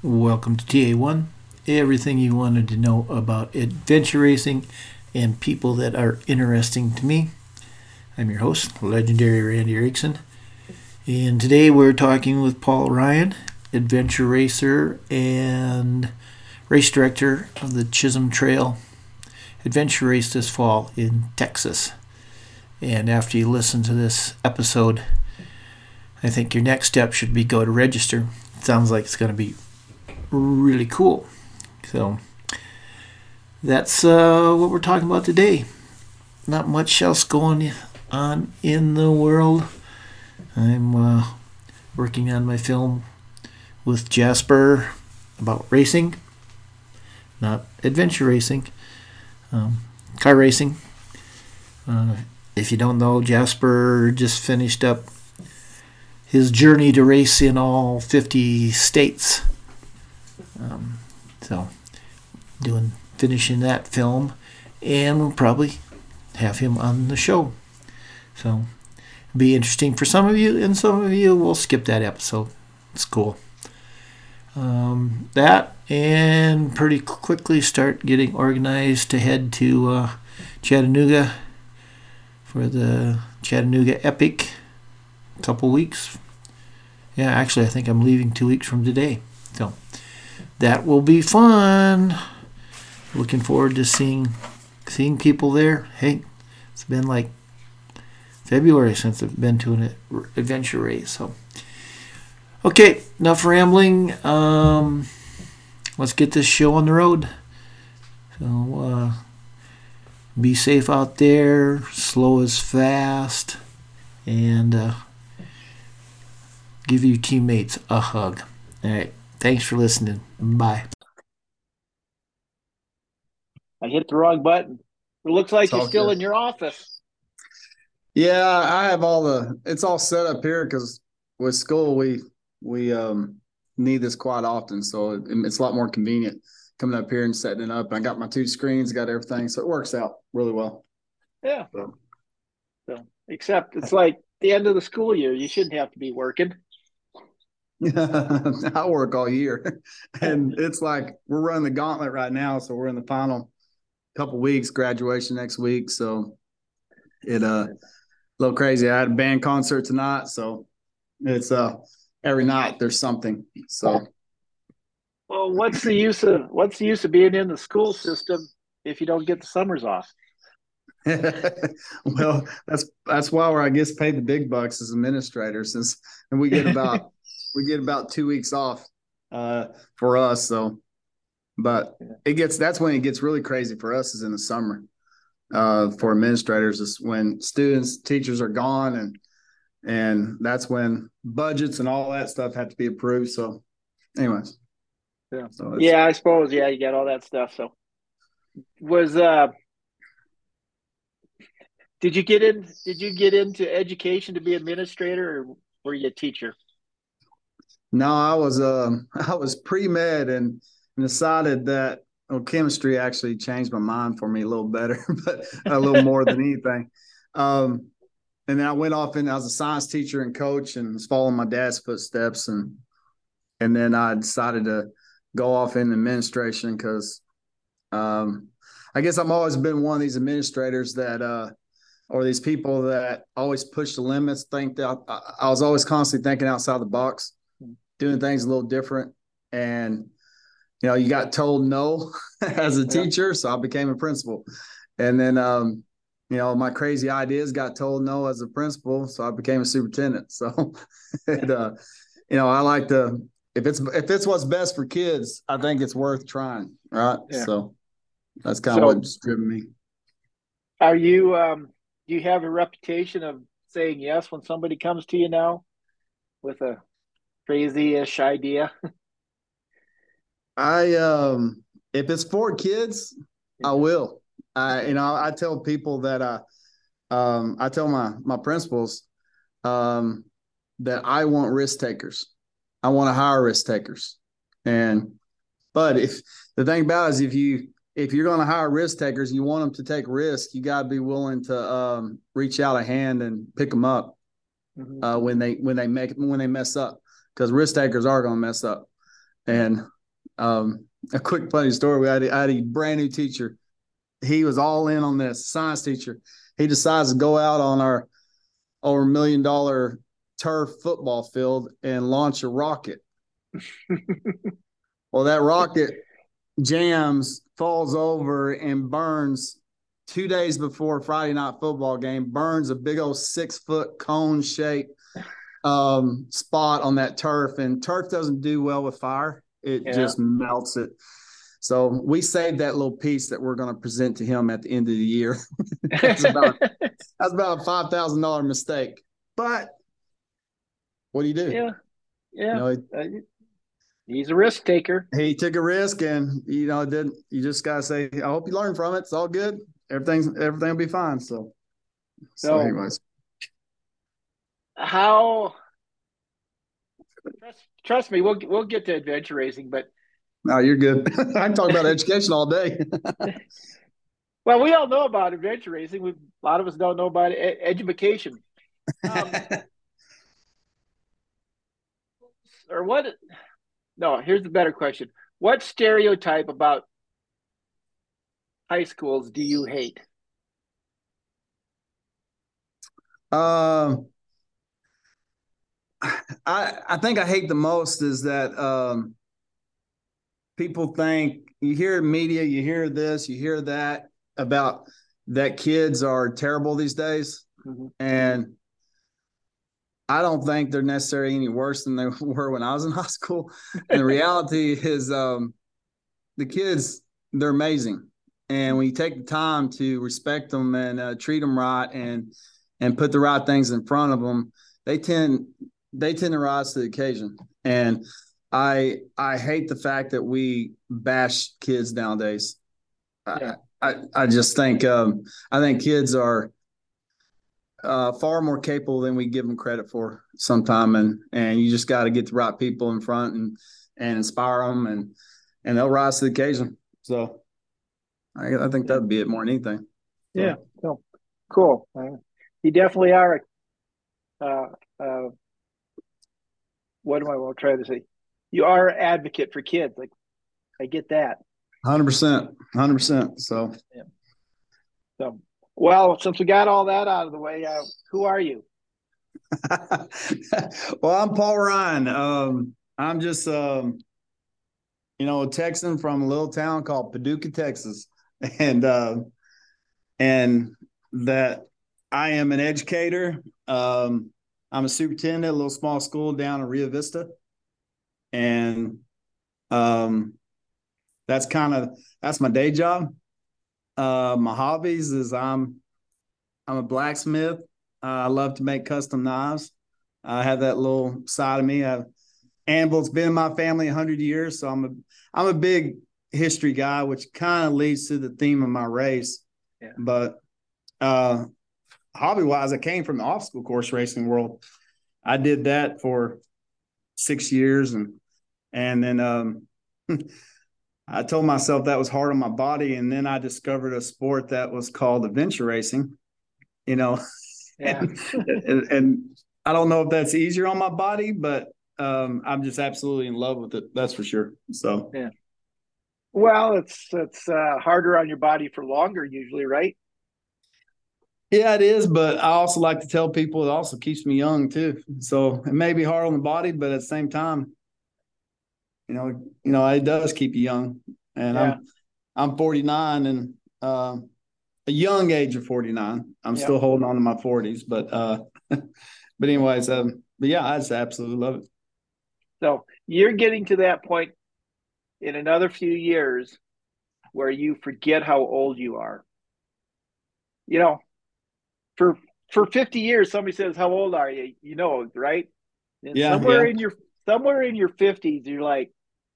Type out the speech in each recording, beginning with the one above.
Welcome to TA1, everything you wanted to know about adventure racing and people that are interesting to me. I'm your host, legendary Randy Erickson, and today we're talking with Paul Ryan, adventure racer and race director of the Chisholm Trail adventure race this fall in Texas. And after you listen to this episode, I think your next step should be go to register. It sounds like it's going to be really cool. So that's what we're talking about today. Not much else going on in the world. I'm working on my film with Jasper about racing, not adventure racing, car racing. If you don't know, Jasper just finished up his journey to race in all 50 states. So, finishing that film, and we'll probably have him on the show. So, it'll be interesting for some of you, and some of you will skip that episode. It's cool. That, and pretty quickly start getting organized to head to Chattanooga for the Chattanooga Epic. A couple weeks. Yeah, actually, I think I'm leaving 2 weeks from today. So, that will be fun. Looking forward to seeing people there. Hey, it's been like February since I've been to an adventure race. So, okay, enough rambling. Let's get this show on the road. So, be safe out there. Slow is fast, and give your teammates a hug. All right. Thanks for listening. Bye. I hit the wrong button. It looks like you're still in your office. Yeah, I have it's all set up here because with school we need this quite often, so it's a lot more convenient coming up here and setting it up. I got my 2 screens, got everything, so it works out really well. Yeah. So except it's like the end of the school year. You shouldn't have to be working. I work all year, and it's like we're running the gauntlet right now. So we're in the final couple weeks, graduation next week. So it a little crazy. I had a band concert tonight, so it's every night there's something. So, well, what's the use of being in the school system if you don't get the summers off? Well, that's why I guess paid the big bucks as administrators, and we get about 2 weeks off for us. So, but that's when it gets really crazy for us is in the summer. For administrators is when teachers are gone, and that's when budgets and all that stuff have to be approved. So, anyways, I suppose you got all that stuff. So, did you get into education to be administrator, or were you a teacher? No, I was pre-med and decided that chemistry actually changed my mind for me a little better, but a little more than anything. And then I went off and I was a science teacher and coach and was following my dad's footsteps. And then I decided to go off in administration because I guess I've always been one of these administrators that or these people that always push the limits, think that I was always constantly thinking outside the box, doing things a little different. And, you got told no as a teacher, so I became a principal. And then, my crazy ideas got told no as a principal, so I became a superintendent. So, I like to, if it's what's best for kids, I think it's worth trying, right? Yeah. So that's kind of what's driven me. Are you, do you have a reputation of saying yes when somebody comes to you now with a crazy-ish idea? If it's for kids, I will. I tell people that I tell my principals that I want risk takers. I want to hire risk takers. But if the thing about it is if you're going to hire risk takers, you want them to take risks, you got to be willing to reach out a hand and pick them up when they mess up, because risk takers are going to mess up. And A quick funny story. I had a brand new teacher. He was all in on this science teacher. He decides to go out on our over $1 million turf football field and launch a rocket. Well, that rocket jams, falls over, and burns 2 days before Friday night football game, burns a big old 6-foot cone shaped spot on that turf. And turf doesn't do well with fire. It just melts it. So we saved that little piece that we're going to present to him at the end of the year. that's about a $5,000 mistake. But what do you do? Yeah. You know, he's a risk taker. He took a risk, and you just gotta say, I hope you learn from it. It's all good. Everything will be fine. So anyways. How trust me, we'll get to adventure racing, but no, you're good. I can talk about education all day. Well, we all know about adventure racing. A lot of us don't know about education. Or what? No, here's the better question. What stereotype about high schools do you hate? I think I hate the most is that people think, you hear media, you hear this, you hear that about that kids are terrible these days. Mm-hmm. And I don't think they're necessarily any worse than they were when I was in high school. And the reality is the kids, they're amazing. And when you take the time to respect them and treat them right and put the right things in front of them, they tend to rise to the occasion. And I hate the fact that we bash kids nowadays. Yeah. I just think I think kids are far more capable than we give them credit for sometime, and you just got to get the right people in front and inspire them, and they'll rise to the occasion. So I think that'd be it more than anything. Yeah. So, cool. You definitely are. What am I trying to say? You are an advocate for kids. Like, I get that. 100%. So, yeah. So, well, since we got all that out of the way, who are you? Well, I'm Paul Ryan. I'm just, a Texan from a little town called Paducah, Texas, and that I am an educator. I'm a superintendent at a little small school down in Rio Vista, and that's my day job. My hobbies is I'm a blacksmith. I love to make custom knives. I have that little side of me. Anvil's been in my family 100 years, so I'm a big history guy, which kind of leads to the theme of my race. Yeah. But hobby-wise, I came from the obstacle course racing world. I did that for 6 years, and then I told myself that was hard on my body, and then I discovered a sport that was called adventure racing. Yeah. and I don't know if that's easier on my body, but I'm just absolutely in love with it. That's for sure. So yeah. Well, it's harder on your body for longer usually, right? Yeah, it is. But I also like to tell people it also keeps me young too. So it may be hard on the body, but at the same time, it does keep you young. And yeah. I'm 49 and a young age of 49. I'm still holding on to my 40s, but anyways, but yeah, I just absolutely love it. So you're getting to that point in another few years where you forget how old you are. For 50 years, somebody says, "How old are you?" Right? And somewhere in your 50s, you're like,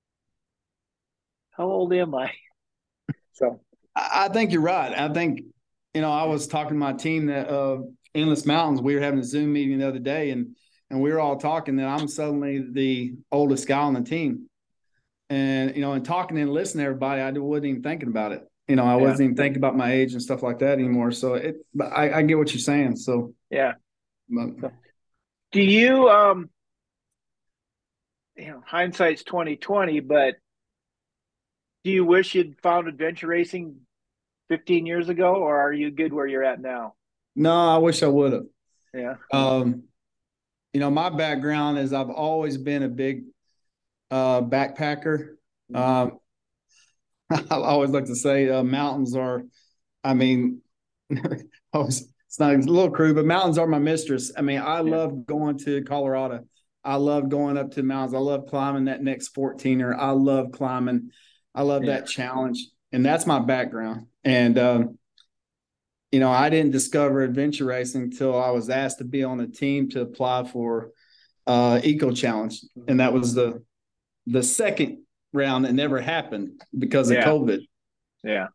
"How old am I?" So I think you're right. I think, I was talking to my team that Endless Mountains. We were having a Zoom meeting the other day, and we were all talking that I'm suddenly the oldest guy on the team. And, and talking and listening to everybody, I wasn't even thinking about it. I wasn't even thinking about my age and stuff like that anymore. So but I get what you're saying. So, yeah. Do you, hindsight's 20/20, but Do you wish you'd found adventure racing 15 years ago, or are you good where you're at now? No, I wish I would have. Yeah. My background is I've always been a big backpacker. Mhm. I always like to say mountains are, I mean, it's not a little crude, but mountains are my mistress. I mean, I Yeah. love going to Colorado. I love going up to the mountains. I love climbing that next 14er. I love climbing. I love Yeah. that challenge. And that's my background. And, I didn't discover adventure racing until I was asked to be on a team to apply for Eco Challenge. And that was the second round that never happened because of Yeah. COVID. Yeah.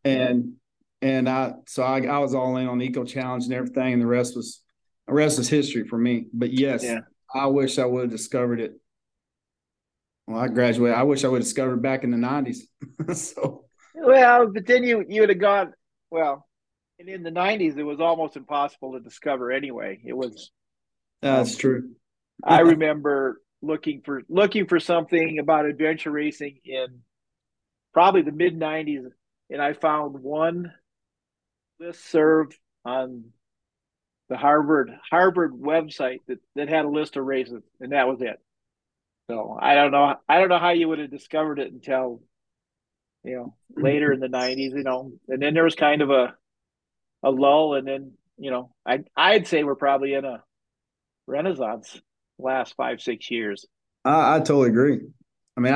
I was all in on Eco Challenge and everything, and the rest was history for me. But yes, Yeah. I wish I would have discovered it. Well, I graduated. I wish I would have discovered it back in the 90s. So Well, but then you would have gone, well, and in the 90s it was almost impossible to discover anyway. It was that's true. I remember looking for something about adventure racing in probably the mid 90s, and I found one list served on the Harvard website that had a list of races, and that was it. So I don't know how you would have discovered it until later in the 90s, and then there was kind of a lull, and then I'd say we're probably in a renaissance last 5-6 years. I totally agree. I mean,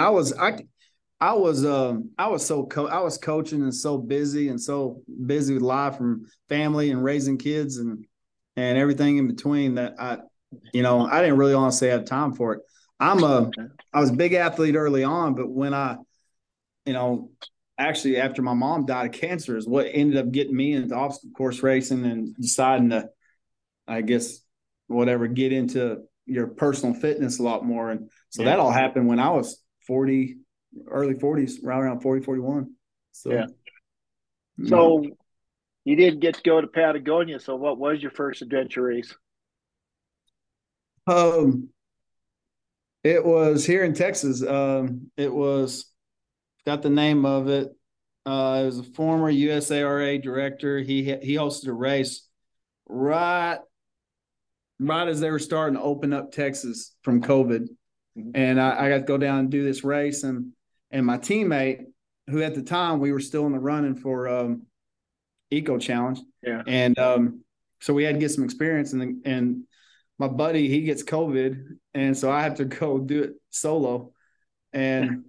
I was coaching and so busy with life from family and raising kids and everything in between that I didn't really honestly have time for it. I was a big athlete early on, but when actually after my mom died of cancer is what ended up getting me into obstacle course racing and deciding to, I guess, get into your personal fitness a lot more. And so that all happened when I was 40, early 40s, right around 40, 41. So, Yeah. So you didn't get to go to Patagonia. So what was your first adventure race? It was here in Texas. It was got the name of it. It was a former USARA director. He hosted a race right as they were starting to open up Texas from COVID, and I got to go down and do this race. And my teammate, who at the time we were still in the running for Eco Challenge, and so we had to get some experience. And my buddy, he gets COVID, and so I have to go do it solo. And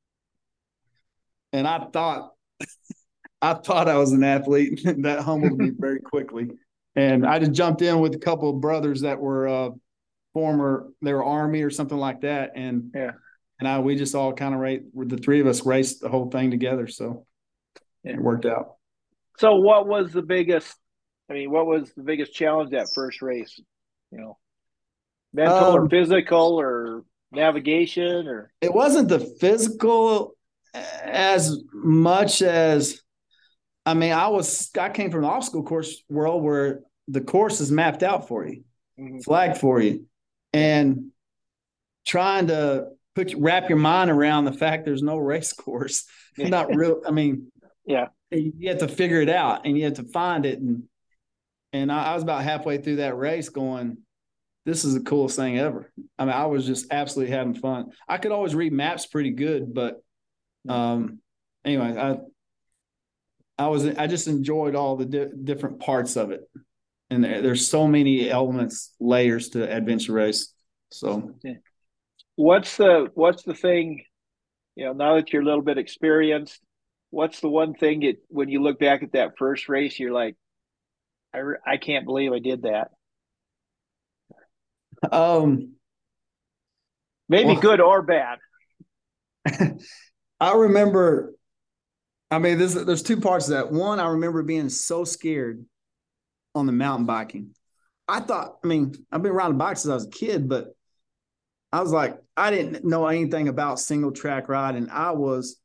I thought I was an athlete. That humbled me very quickly. And I just jumped in with a couple of brothers that were they were Army or something like that. And we just all kind of the three of us raced the whole thing together. So it worked out. So what was the biggest challenge that first race? Mental or physical or navigation or? It wasn't the physical as much as, I came from the obstacle course world where the course is mapped out for you, flagged for you, and trying to wrap your mind around the fact there's no race course. Not real. I mean, you have to figure it out and you have to find it. And I was about halfway through that race going, this is the coolest thing ever. I mean, I was just absolutely having fun. I could always read maps pretty good, but anyway, I just enjoyed all the different parts of it. And there's so many elements, layers to adventure race. So what's the thing, now that you're a little bit experienced, what's the one thing that when you look back at that first race, you're like, I can't believe I did that. Maybe good or bad. I remember, there's two parts of that. One, I remember being so scared on the mountain biking. I've been riding bikes since I was a kid, but I was like, I didn't know anything about single track riding. I was,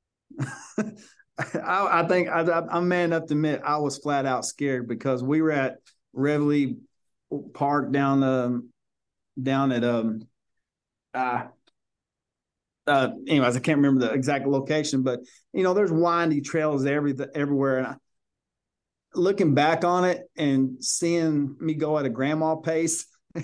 I think I'm man enough to admit I was flat out scared because we were at Reveille Park down at anyways, I can't remember the exact location, but there's windy trails everywhere. And looking back on it and seeing me go at a grandma pace,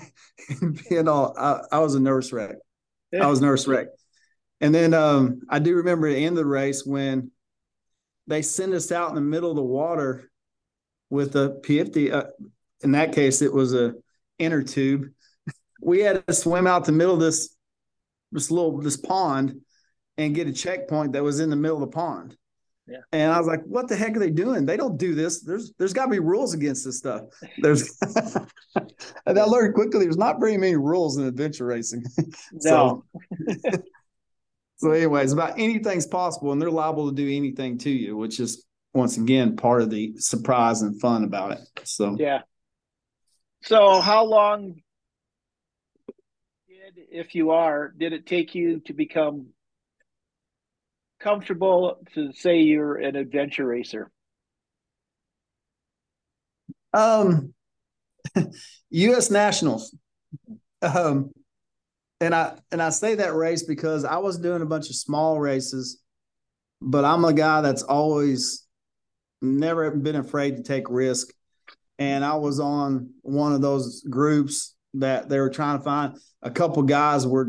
I was a nervous wreck. I was a nervous wreck. And then I do remember at the end of the race when they send us out in the middle of the water with a P50. In that case, it was a inner tube. We had to swim out the middle of this pond and get a checkpoint that was in the middle of the pond. Yeah. And I was like, what the heck are they doing? They don't do this. There's got to be rules against this stuff. And I learned quickly there's not very many rules in adventure racing. No. So anyways, about anything's possible, and they're liable to do anything to you, which is, once again, part of the surprise and fun about it. So yeah. So how long did it take you to become comfortable to say you're an adventure racer? U.S. Nationals. And I say that race because I was doing a bunch of small races, but I'm a guy that's always never been afraid to take risk. And I was on one of those groups that they were trying to find. A couple guys were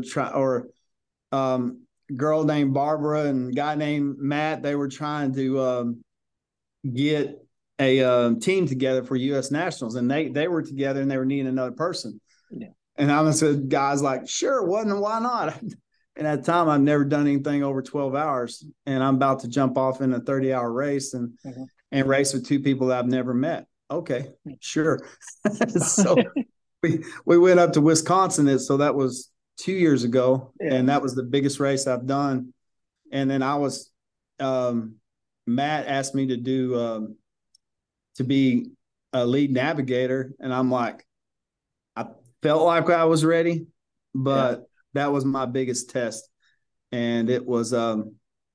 girl named Barbara and a guy named Matt. They were trying to get a team together for U.S. Nationals, and they were together and they were needing another person. Yeah. And I said, guys, like, sure, why not? And at the time, I've never done anything over 12 hours, and I'm about to jump off in a 30-hour race and race with two people that I've never met. Okay, sure. So we went up to Wisconsin. So that was 2 years ago, and that was the biggest race I've done. And then I was Matt asked me to do to be a lead navigator, and I'm like, I felt like I was ready, but that was my biggest test. And it was after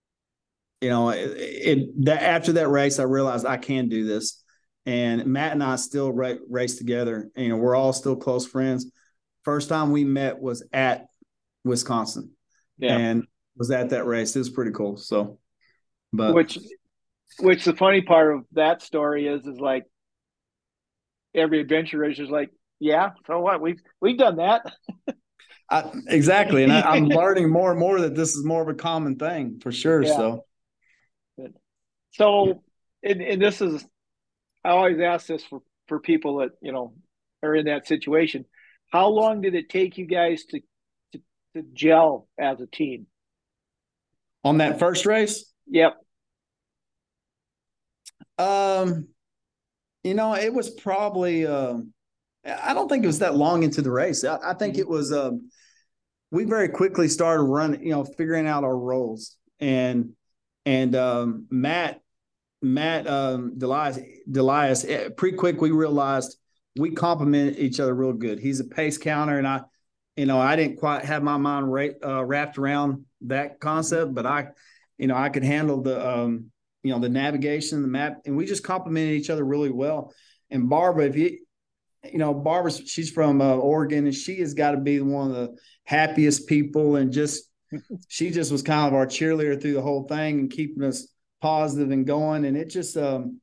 that race, I realized I can do this. And Matt and I still race together. We're all still close friends. First time we met was at Wisconsin, and was at that race. It was pretty cool. So, but which the funny part of that story is like every adventure racer is like, yeah, so what? We've done that. Exactly, and I'm learning more and more that this is more of a common thing for sure. Yeah. So, and this is, I always ask this for people that are in that situation. How long did it take you guys to gel as a team on that first race? Yep. It was probably I don't think it was that long into the race. I think it was we very quickly started running, figuring out our roles, and Matt Delias, pretty quick we realized we complement each other real good. He's a pace counter, and I didn't quite have my mind wrapped around that concept, but I could handle the the navigation, the map, and we just complemented each other really well. And Barbara, Barbara, she's from Oregon, and she has got to be one of the happiest people, and she just was kind of our cheerleader through the whole thing and keeping us positive and going. And it just,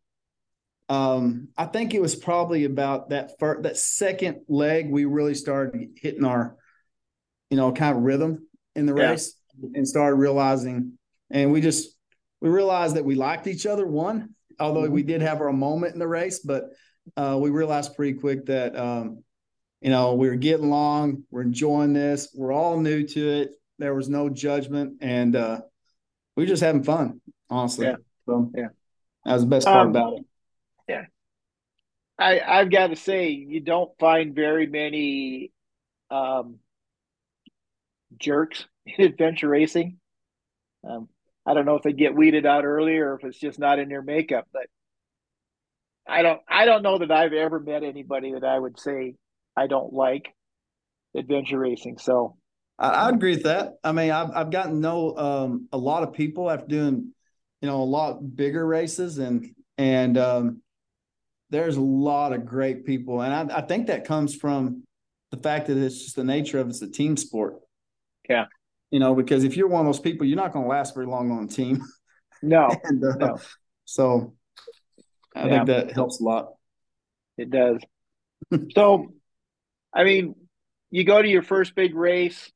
I think it was probably about that second leg we really started hitting our, kind of rhythm in the race, and started realizing, and we realized that we liked each other. Although we did have our moment in the race, but we realized pretty quick that we were getting along, we're enjoying this, we're all new to it. There was no judgment, and we were just having fun, honestly. Yeah. So that was the best part about it. Yeah. I've got to say, you don't find very many jerks in adventure racing. I don't know if they get weeded out early or if it's just not in their makeup, but I don't know that I've ever met anybody that I would say I don't like adventure racing. So I agree with that. I mean, I've gotten to know a lot of people after doing, a lot bigger races, and there's a lot of great people, and I think that comes from the fact that it's just the nature of it's a team sport. Yeah. because if you're one of those people, you're not going to last very long on a team. No, and no. So I think that helps a lot. It does. So, I mean, you go to your first big race.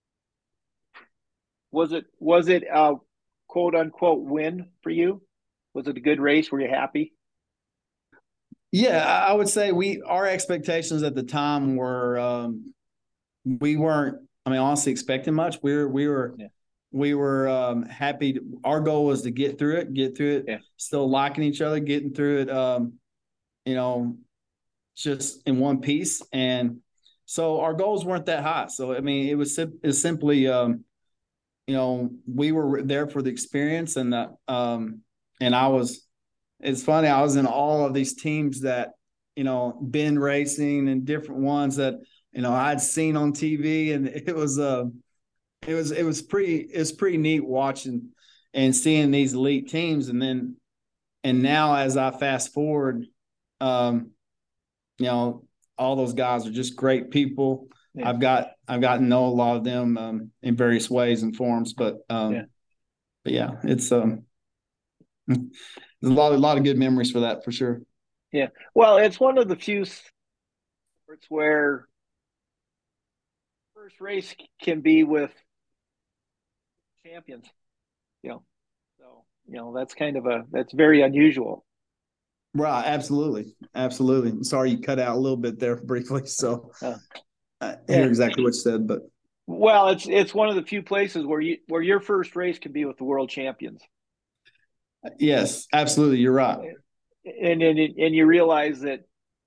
Was it a quote unquote win for you? Was it a good race? Were you happy? Yeah, I would say our expectations at the time were we weren't, I mean, honestly expecting much. We were happy. Our goal was to get through it, still liking each other, getting through it, just in one piece. And so our goals weren't that high. So, I mean, it was simply, we were there for the experience, and it's funny, I was in all of these teams that, been racing and different ones that, I'd seen on TV, and it was pretty neat watching and seeing these elite teams. And now as I fast forward, all those guys are just great people. Yeah. I've gotten to know a lot of them in various ways and forms, but yeah, it's there's a lot of good memories for that, for sure. Yeah, well, it's one of the few sports where first race can be with champions. So that's very unusual. Right, absolutely. Sorry, you cut out a little bit there briefly. So I hear exactly what you said, but it's one of the few places where your first race can be with the world champions. Yes, absolutely. You're right. And you realize that,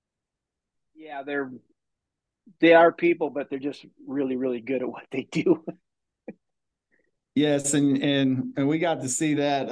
they are people, but they're just really, really good at what they do. Yes, and we got to see that.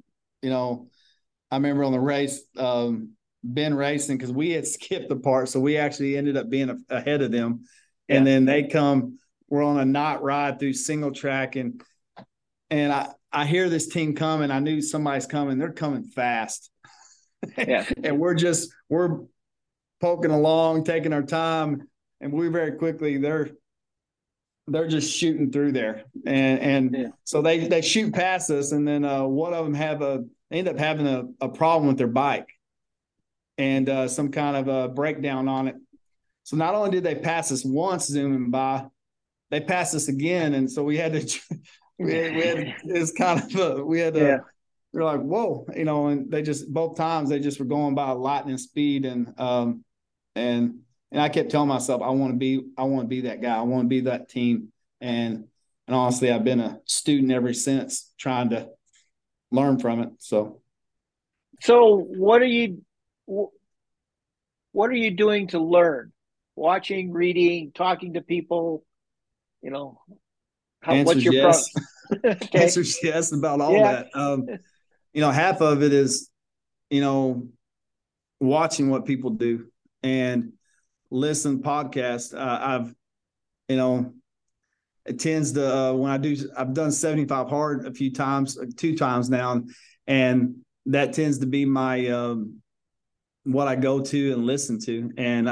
I remember on the race, Ben racing, because we had skipped the part, so we actually ended up being ahead of them. Yeah. And then they come. We're on a knot ride through single track, and I hear this team coming. I knew somebody's coming. They're coming fast. Yeah. And we're poking along, taking our time, and we very quickly they're just shooting through there, and so they shoot past us, and then one of them end up having a problem with their bike, and some kind of a breakdown on it. So not only did they pass us once zooming by, they passed us again, and so we had to. It's kind of we're like, whoa, and they just both times they just were going by lightning speed, and I kept telling myself, I want to be that guy. I want to be that team. And honestly, I've been a student ever since, trying to learn from it. So what are you doing to learn? Watching, reading, talking to people, what's your yes. Okay. Answers yes about all that. Half of it is, watching what people do and listen podcasts. It tends to when I've done 75 hard a few times, 2 times now, and that tends to be my what I go to and listen to, and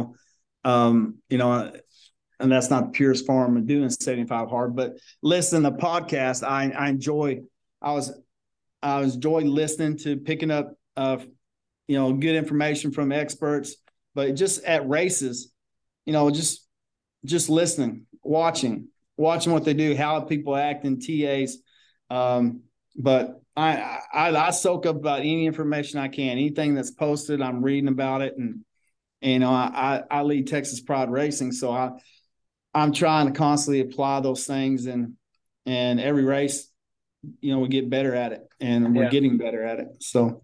and that's not the purest form of doing 75 hard, but listen to podcasts. I enjoy. I enjoy listening to, picking up good information from experts, but just at races, just listening, watching what they do, how people act in TAs. But I soak up about any information I can, anything that's posted, I'm reading about it. And, I lead Texas Pride Racing. So I'm trying to constantly apply those things, and every race, we get better at it, and we're getting better at it. So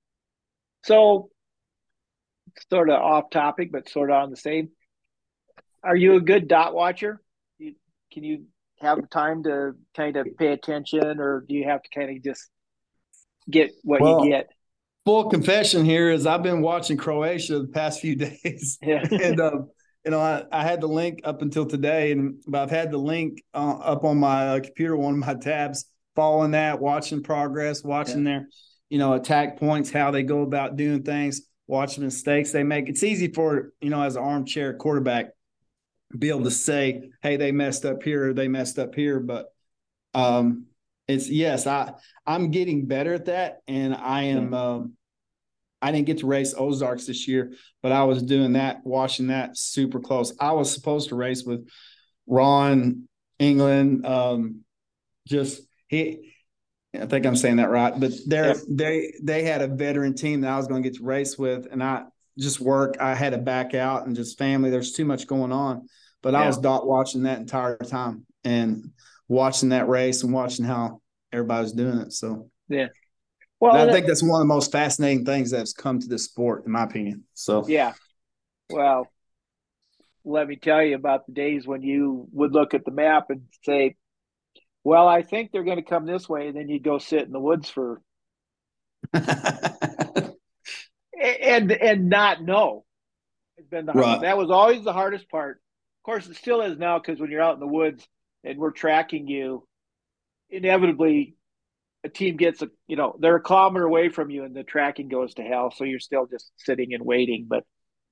sort of off topic, but sort of on the same. Are you a good dot watcher? Can you have time to kind of pay attention, or do you have to kind of just get what you get? Full confession here is I've been watching Croatia the past few days. Yeah. And, I had the link up until today, but I've had the link up on my computer, one of my tabs, following that, watching progress, watching their, attack points, how they go about doing things, watching mistakes they make. It's easy for, as an armchair quarterback, be able to say, hey, they messed up here, or they messed up here. But it's yes, I'm getting better at that, and I am. I didn't get to race Ozarks this year, but I was doing that, watching that super close. I was supposed to race with Ron England. Just he, I think I'm saying that right, but they had a veteran team that I was going to get to race with, and I just work. I had to back out and just family. There's too much going on, but I was dot watching that entire time and watching that race and watching how everybody was doing it. So yeah. Well, I think that's one of the most fascinating things that's come to this sport, in my opinion. So yeah. Well, let me tell you about the days when you would look at the map and say, well, I think they're going to come this way, and then you'd go sit in the woods for and not know. It's been that was always the hardest part. Of course, it still is now, because when you're out in the woods and we're tracking you, inevitably a team gets they're a kilometer away from you and the tracking goes to hell, so you're still just sitting and waiting. But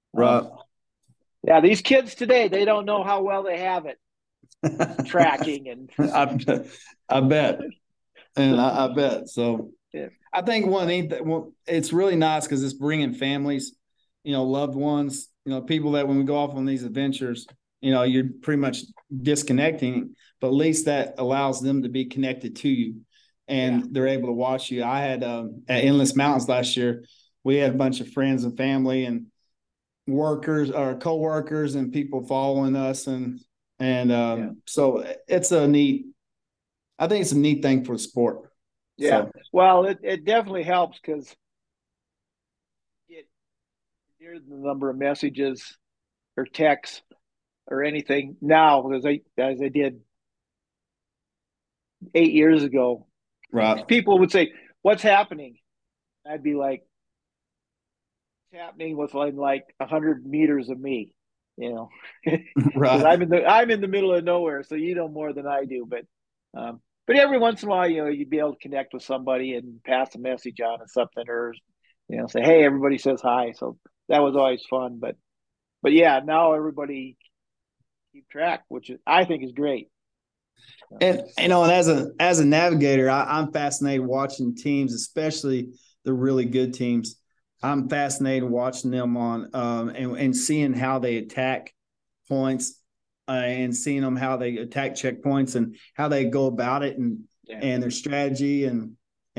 yeah, these kids today, they don't know how well they have it tracking. And I bet. And I bet. So I think it's really nice because it's bringing families, loved ones, people that when we go off on these adventures, you're pretty much disconnecting, but at least that allows them to be connected to you, and they're able to watch you. I had at Endless Mountains last year, we had a bunch of friends and family and workers or co-workers and people following us. So it's I think it's a neat thing for the sport. Yeah. So. Well, it definitely helps, because here's the number of messages or texts or anything now as I did 8 years ago. Right. People would say, "What's happening?" I'd be like, "What's happening with like 100 meters of me?" Right. I'm in the middle of nowhere, so you know more than I do. But every once in a while, you'd be able to connect with somebody and pass a message on or something, or say, "Hey, everybody says hi." So that was always fun. But yeah, now everybody keep track, which I think is great. And and as a navigator, I'm fascinated watching teams, especially the really good teams. I'm fascinated watching them on and seeing how they attack points and seeing them how they attack checkpoints and how they go about it and their strategy and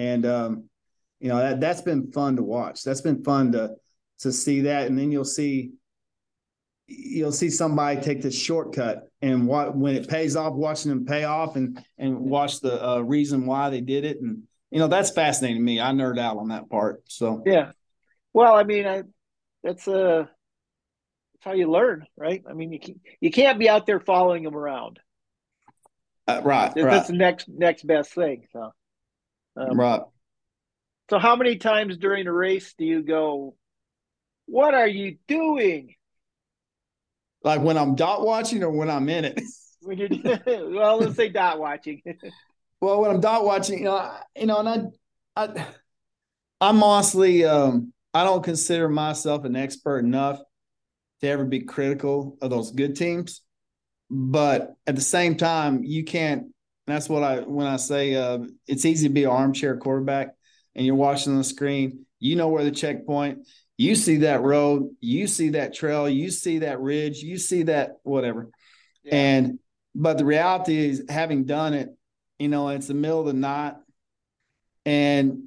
that's been fun to watch. That's been fun to see that, and then you'll see somebody take this shortcut, and when it pays off, watching them pay off and watch the reason why they did it. And, that's fascinating to me. I nerd out on that part. So, yeah. Well, I mean, that's how you learn, right? I mean, you can't be out there following them around. Right. That's the next best thing. So, right. So how many times during a race do you go, "What are you doing?" Like when I'm dot watching or when I'm in it? When you're well, let's say dot watching. Well, when I'm dot watching, and I'm honestly, I don't consider myself an expert enough to ever be critical of those good teams, but at the same time, you can't. That's when I say it's easy to be an armchair quarterback, and you're watching on the screen. You know where the checkpoint. You see that road, you see that trail, you see that ridge, you see that whatever. Yeah. But the reality is, having done it, it's the middle of the night, and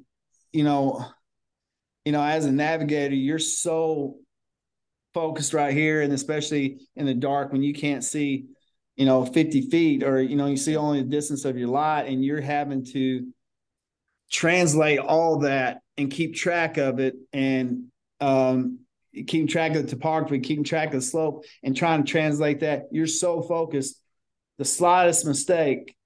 as a navigator, you're so focused right here, and especially in the dark when you can't see, 50 feet, or you see only the distance of your light, and you're having to translate all that and keep track of it, and keeping track of the topography, keeping track of the slope, and trying to translate that. You're so focused, the slightest mistake,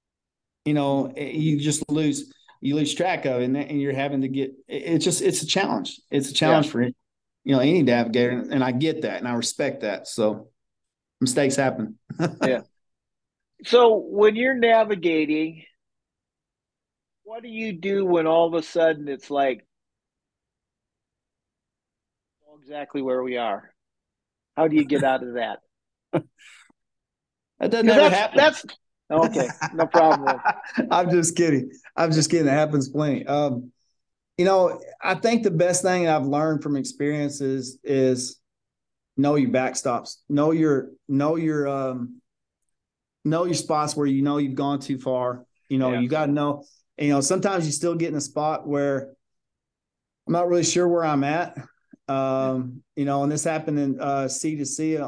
you just lose track of it, and you're having to get. It's a challenge. It's a challenge for any navigator, and I get that, and I respect that. So mistakes happen. Yeah. So when you're navigating, what do you do when all of a sudden it's like, exactly where we are? How do you get out of that? That doesn't ever happen. That's okay. No problem. I'm just kidding. It happens plenty. I think the best thing I've learned from experiences is know your backstops, know your spots where you've gone too far. You got to know. Sometimes you still get in a spot where I'm not really sure where I'm at. And this happened in C2C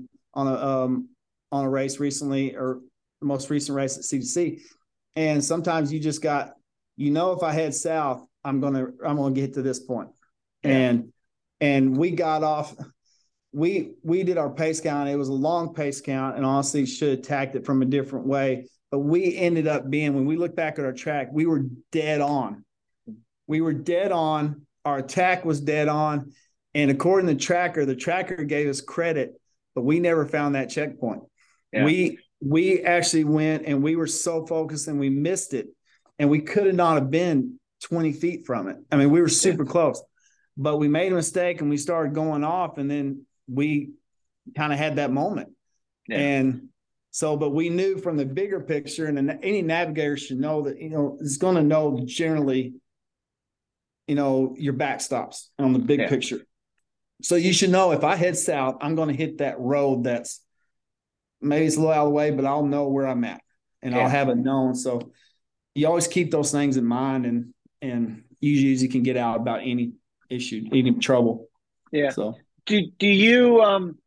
on a race recently, or the most recent race at C2C. And sometimes you just got, if I head south, I'm gonna get to this point. Yeah. And we got off. We did our pace count. It was a long pace count, and honestly should have attacked it from a different way. But we ended up being, when we look back at our track, we were dead on. We were dead on. Our attack was dead on. And according to the tracker gave us credit, but we never found that checkpoint. Yeah. We actually went, and we were so focused, and we missed it. And we could have not have been 20 feet from it. I mean, we were super close. But we made a mistake, and we started going off, and then we kind of had that moment. Yeah. And so, but we knew from the bigger picture, and any navigator should know that, is going to know generally, your backstops on the big picture. So you should know, if I head south, I'm going to hit that road that's maybe it's a little out of the way, but I'll know where I'm at, and I'll have it known. So you always keep those things in mind, and usually can get out about any issue, any trouble. Yeah. So do you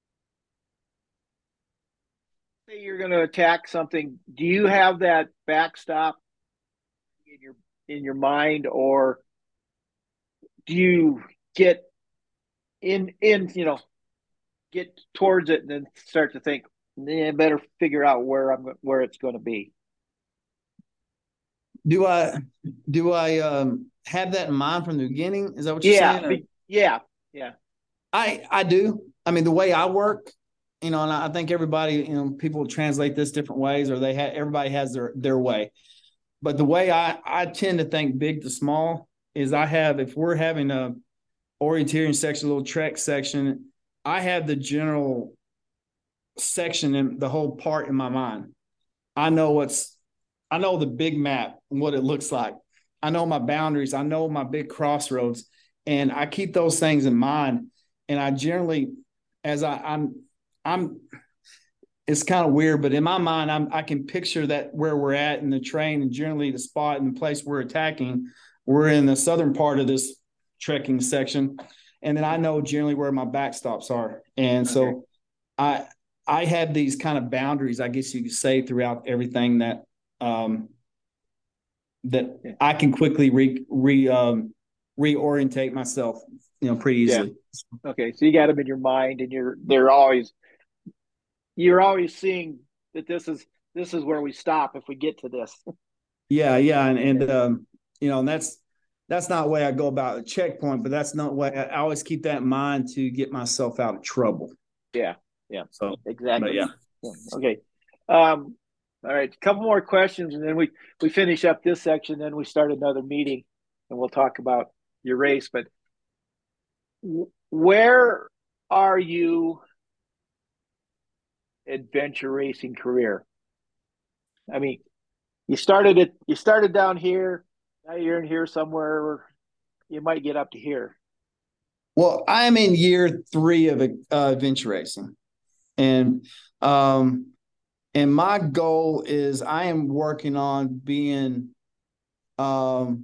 say you're going to attack something? Do you have that backstop in your mind, or do you get get towards it and then start to think, I better figure out where it's going to be? Do I have that in mind from the beginning? Is that what you're saying? Yeah. I do. I mean, the way I work, and I think everybody, people translate this different ways, or everybody has their way. But the way I tend to think big to small is if we're having a orienteering section, a little trek section, I have the general section and the whole part in my mind. I know the big map and what it looks like. I know my boundaries. I know my big crossroads, and I keep those things in mind. And I generally, as I'm, it's kind of weird, but in my mind, I can picture that where we're at in the train, and generally the spot and the place we're attacking. We're in the southern part of this trekking section, and then I know generally where my backstops are. And so I have these kind of boundaries, I guess you could say, throughout everything that I can quickly reorientate myself, pretty easily. Yeah. Okay, so you got them in your mind, and you're always seeing that this is where we stop if we get to this. Yeah, and that's not the way I go about the checkpoint, but that's not the way I always keep that in mind to get myself out of trouble. Yeah. So exactly. Yeah. Okay. All right. A couple more questions, and then we finish up this section. Then we start another meeting, and we'll talk about your race. But where are you adventure racing career? I mean, you started down here. Now you're in here somewhere, or you might get up to here. Well, I'm in year 3 of adventure racing, and my goal is I am working on being, having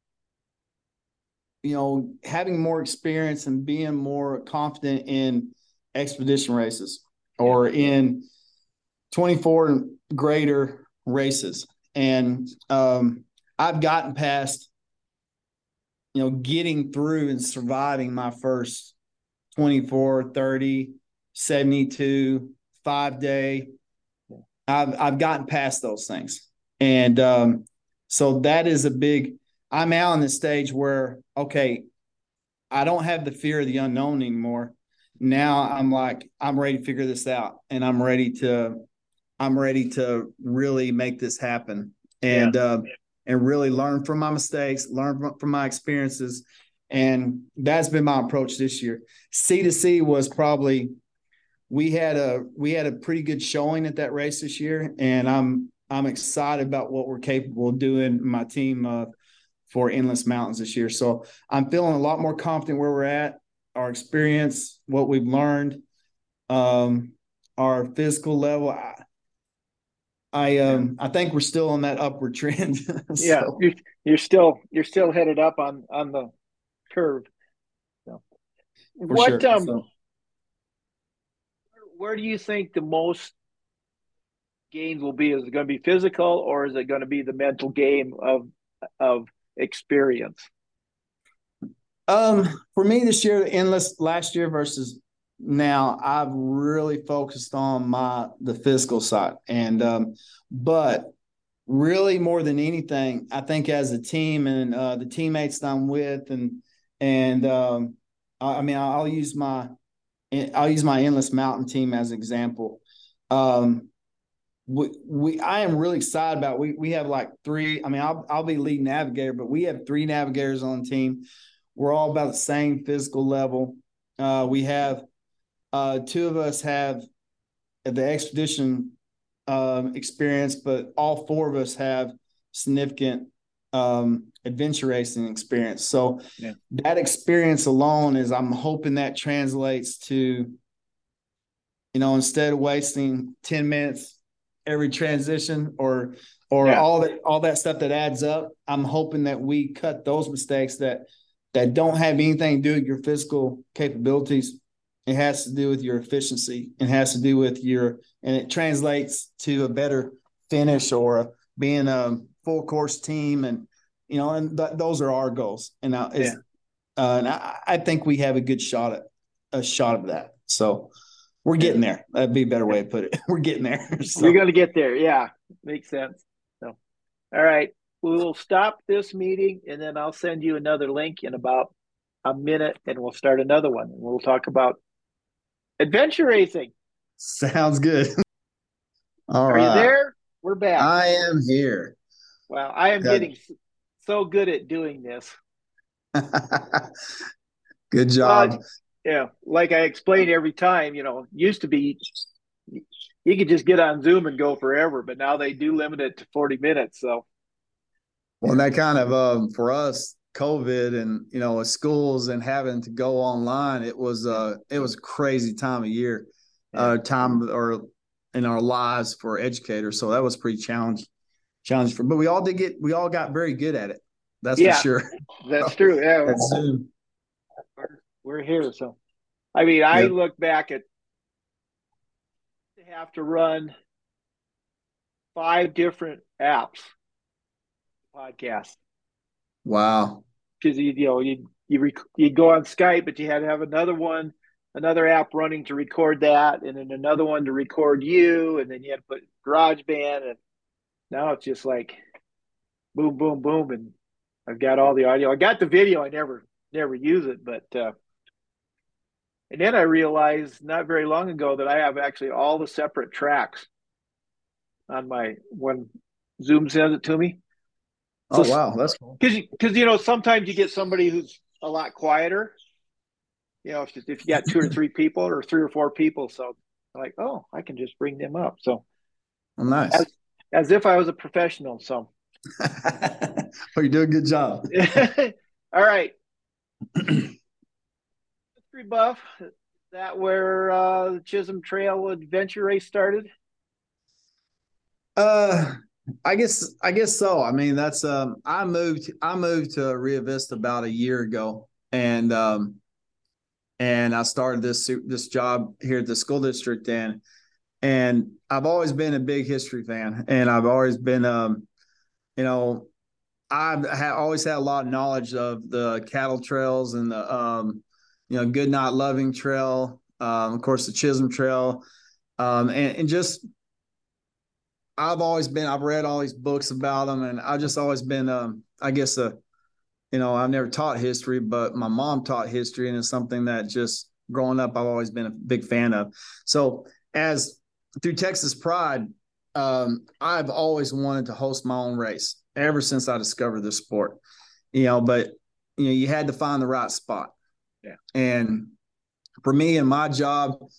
more experience and being more confident in expedition races or in 24 and greater races. And I've gotten past, getting through and surviving my first 24, 30, 72, 5-day. I've gotten past those things. And so that is I'm out on the stage where, okay, I don't have the fear of the unknown anymore. Now I'm like, I'm ready to figure this out, and I'm ready to really make this happen, and really learn from my mistakes, learn from my experiences. And that's been my approach this year. C2C was probably we had a pretty good showing at that race this year, and I'm excited about what we're capable of doing, my team, for Endless Mountains this year. So I'm feeling a lot more confident where we're at, our experience, what we've learned, our physical level. I think we're still on that upward trend. Yeah, So, you're still headed up on the curve. So, for what sure. So, where do you think the most gains will be? Is it going to be physical, or is it going to be the mental game of experience? for me this year, Endless last year versus now, I've really focused on the physical side, and but really more than anything, I think as a team and the teammates that I'm with, and I mean, I'll use my Endless Mountain team as an example. I am really excited about. We have like three. I mean, I'll be lead navigator, but we have three navigators on the team. We're all about the same physical level. We have two of us have the expedition experience, but all four of us have significant adventure racing experience. So that experience alone is, I'm hoping that translates to, instead of wasting 10 minutes every transition or all that stuff that adds up, I'm hoping that we cut those mistakes that don't have anything to do with your physical capabilities. It has to do with your efficiency. It has to do with and it translates to a better finish or being a full course team. And, those are our goals. And I think we have a good shot of that. So we're getting there. That'd be a better way to put it. We're getting there. So. You're going to get there. Yeah, makes sense. So, all right. We will stop this meeting, and then I'll send you another link in about a minute, and we'll start another one. And we'll talk about adventure racing. Sounds good. All right. Are you there? We're back. I am here. Wow, I am getting so good at doing this. Good job. Yeah, like I explain every time, used to be you could just get on Zoom and go forever, but now they do limit it to 40 minutes. So, well, that kind of for us, COVID and with schools and having to go online, it was a crazy time of year, time or in our lives for educators. So that was pretty challenging but we all got very good at it. That's for sure. That's true. Yeah. That's Zoom. We're here. So, I mean, I look back at have to run 5 different apps podcast. Wow. Because you go on Skype, but you had to have another app running to record that, and then another one to record you, and then you had to put GarageBand, and now it's just like boom, boom, boom, and I've got all the audio. I got the video. I never use it, but and then I realized not very long ago that I have actually all the separate tracks on when Zoom sends it to me. So, oh, wow. That's cool. Because sometimes you get somebody who's a lot quieter, if you got 2 or 3 people or 3 or 4 people. So I'm like, oh, I can just bring them up. So nice. As if I was a professional. So well, you're doing a good job. All right. History buff. Is that where the Chisholm Trail adventure race started? I guess so. I mean, that's I moved to Rio Vista about a year ago, and I started this job here at the school district, and I've always been a big history fan, and I've always been always had a lot of knowledge of the cattle trails and the Goodnight Loving Trail, of course the Chisholm Trail, and just I've read all these books about them, and I've just always been, I guess, I've never taught history, but my mom taught history, and it's something that just growing up, I've always been a big fan of. So through Texas Pride, I've always wanted to host my own race ever since I discovered this sport, but you had to find the right spot. Yeah. And for me and my job,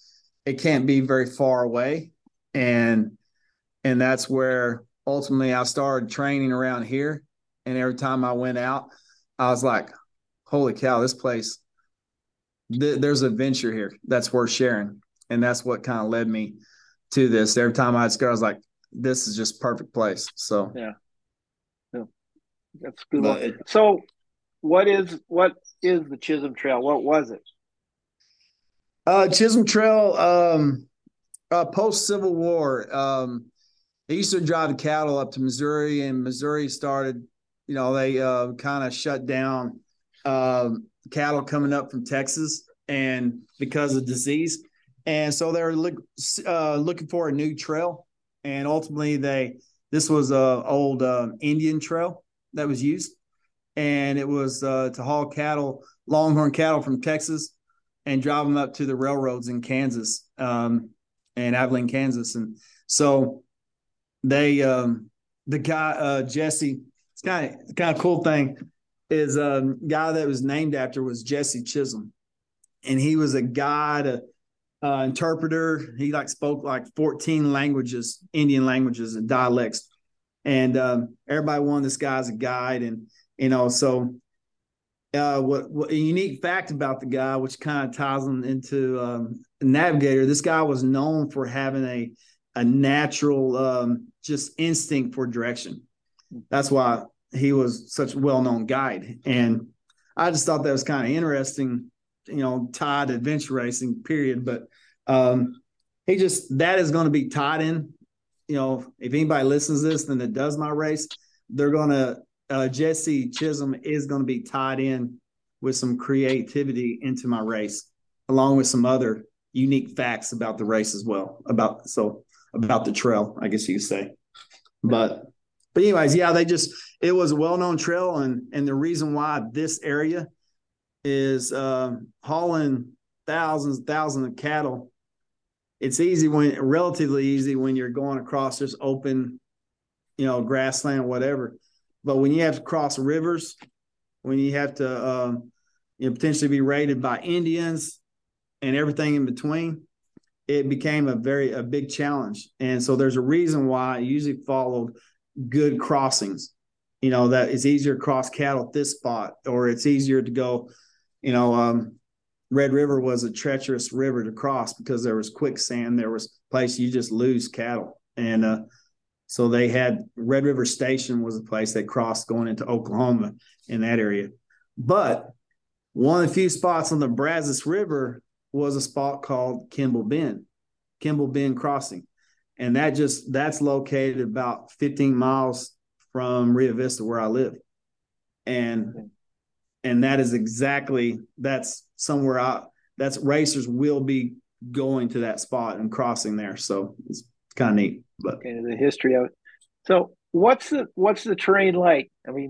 it can't be very far away. And that's where ultimately I started training around here. And every time I went out, I was like, holy cow, this place, there's adventure here that's worth sharing. And that's what kind of led me to this. Every time I'd go, I was like, this is just perfect place. So yeah, that's a good one. So what is the Chisholm Trail? What was it? Chisholm Trail, post Civil War. They used to drive the cattle up to Missouri, and Missouri started, they kind of shut down cattle coming up from Texas, and because of disease. And so they were looking for a new trail. And ultimately this was a old Indian trail that was used. And it was to haul cattle, longhorn cattle from Texas, and drive them up to the railroads in Kansas, and Abilene, Kansas. And so the guy, Jesse, it's kind of cool thing is guy that was named after was Jesse Chisholm. And he was a guide, interpreter. He spoke 14 languages, Indian languages and dialects. And everybody wanted this guy as a guide. And, so what a unique fact about the guy, which kind of ties him into a navigator, this guy was known for having a natural just instinct for direction. That's why he was such a well-known guide. And I just thought that was kind of interesting, tied to adventure racing, period. But that is going to be tied in. If anybody listens to this, then it does my race, they're going to, Jesse Chisholm is going to be tied in with some creativity into my race, along with some other unique facts about the race as well, about the trail, I guess you could say. But anyways, yeah, it was a well-known trail. And the reason why this area is hauling thousands of cattle, it's relatively easy when you're going across this open, grassland or whatever. But when you have to cross rivers, when you have to potentially be raided by Indians and everything in between, it became a big challenge. And so there's a reason why I usually followed good crossings, that it's easier to cross cattle at this spot, or it's easier to go, Red River was a treacherous river to cross because there was quicksand. There was a place you just lose cattle. And so they had Red River Station was a place they crossed going into Oklahoma in that area. But one of the few spots on the Brazos River was a spot called Kimball Bend Crossing. And that's located about 15 miles from Rio Vista, where I live. And that is that's somewhere that's racers will be going to that spot and crossing there. So it's kind of neat. But okay, the history of it. So what's the terrain like? I mean,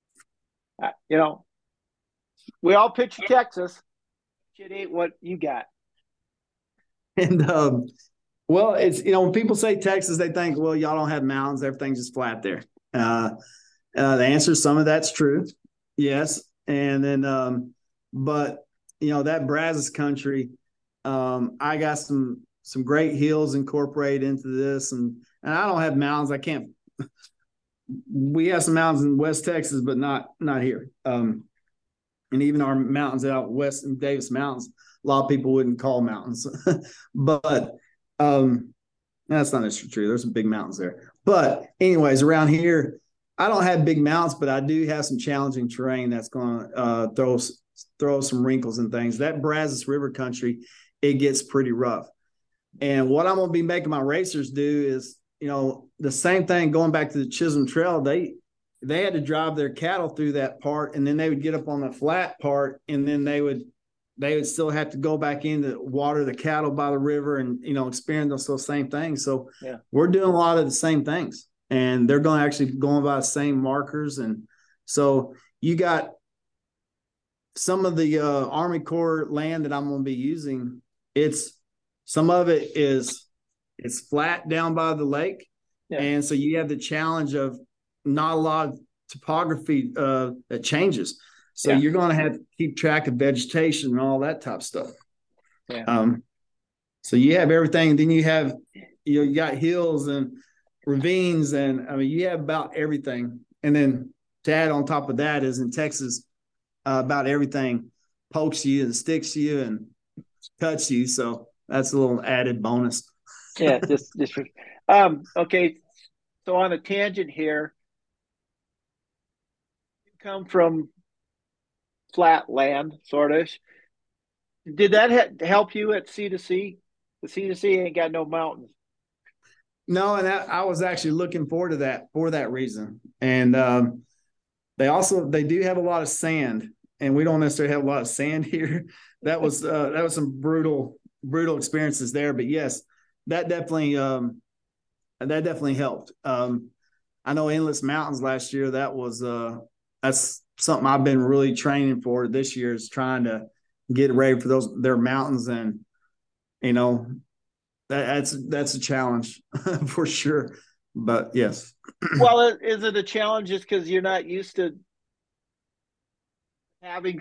we all picture Texas. It ain't what you got. And well, it's when people say Texas, they think, well, y'all don't have mountains, everything's just flat there. The answer, some of that's true, yes. And then, but that Brazos country, I got some great hills incorporated into this, and I don't have mountains. I can't. We have some mountains in West Texas, but not here. And even our mountains out west in Davis Mountains, a lot of people wouldn't call mountains, but that's not necessarily true. There's some big mountains there. But anyways, around here, I don't have big mountains, but I do have some challenging terrain that's going to throw some wrinkles and things. That Brazos River country, it gets pretty rough. And what I'm going to be making my racers do is, the same thing going back to the Chisholm Trail. They had to drive their cattle through that part, and then they would get up on the flat part, and then they would still have to go back in to water the cattle by the river and, experience those same things. So yeah, we're doing a lot of the same things, and they're going by the same markers. And so you got some of the Army Corps land that I'm going to be using. Some of it it's flat down by the lake. Yeah. And so you have the challenge of not a lot of topography that changes. So you're going to have to keep track of vegetation and all that type of stuff. Yeah. So you have everything. Then you have, you got hills and ravines, and I mean, you have about everything. And then to add on top of that is in Texas, about everything pokes you and sticks you and cuts you. So that's a little added bonus. Yeah, just for, okay. So on a tangent here, you come from flat land, sort of. Did that help you at C2C? The C2C ain't got no mountains. No, and I was actually looking forward to that for that reason. And they do have a lot of sand, and we don't necessarily have a lot of sand here. That was some brutal experiences there. But yes, that definitely helped. I know Endless Mountains last year. That's something I've been really training for this year, is trying to get ready for their mountains. And you know, that's a challenge for sure. But yes. Well, is it a challenge just because you're not used to having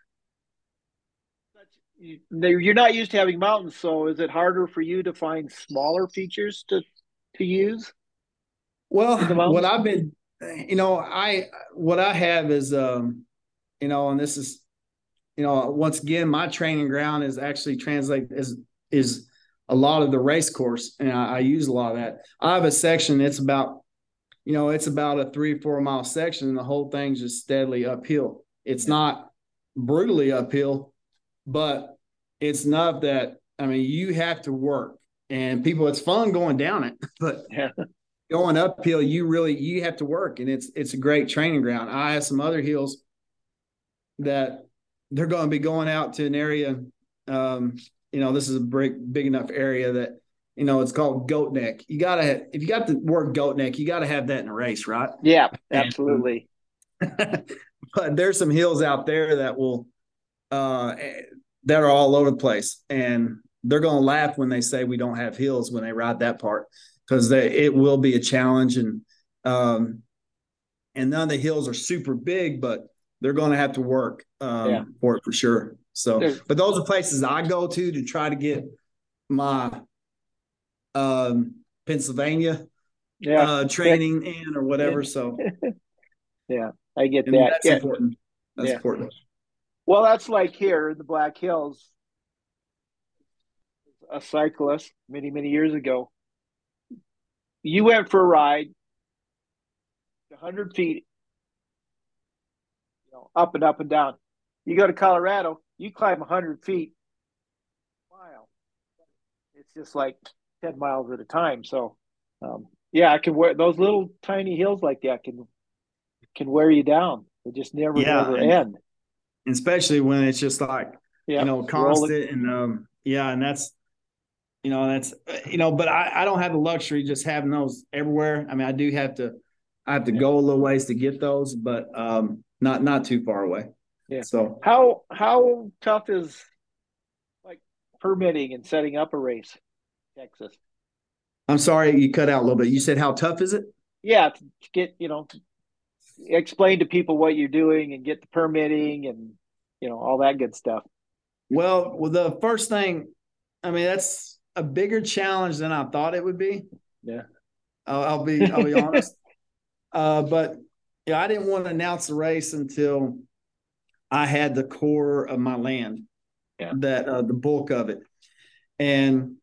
you're not used to having mountains? So is it harder for you to find smaller features to use Well, in the what mountains? I've been, what I have is, and this is, once again, my training ground is actually is a lot of the race course, and I use a lot of that. I have a section that's about, it's about a 3 or 4 mile section, and the whole thing's just steadily uphill. It's not brutally uphill, but it's enough that, I mean, you have to work, and it's fun going down it, but Yeah. going uphill, you have to work, and it's a great training ground. I have some other hills that they're going to be going out to an area. This is a big enough area that, it's called Goat Neck. If you got the word Goat Neck, you got to have that in a race, right? Yeah, absolutely. But there's some hills out there that that are all over the place, and they're going to laugh when they say we don't have hills when they ride that part, because it will be a challenge. And none of the hills are super big, but they're going to have to work for it for sure. So, but those are places I go to try to get my Pennsylvania training in or whatever. So, yeah, I get that. That's important. That's important. Well, that's like here in the Black Hills. A cyclist many, many years ago. You went for a ride, 100 feet, up and up and down. You go to Colorado, you climb 100 feet, mile. It's just like 10 miles at a time. So, I can wear those little tiny hills like that can wear you down. They just never end. Especially when it's just like constant and and that's but I don't have the luxury just having those everywhere. I mean, I have to go a little ways to get those, but not too far away. Yeah. So how tough is like permitting and setting up a race in Texas? I'm sorry, you cut out a little bit. You said how tough is it? Yeah, to get to explain to people what you're doing and get the permitting and all that good stuff. Well, the first thing, I mean, that's a bigger challenge than I thought it would be. Yeah, I'll be honest. But I didn't want to announce the race until I had the core of my land, that the bulk of it, and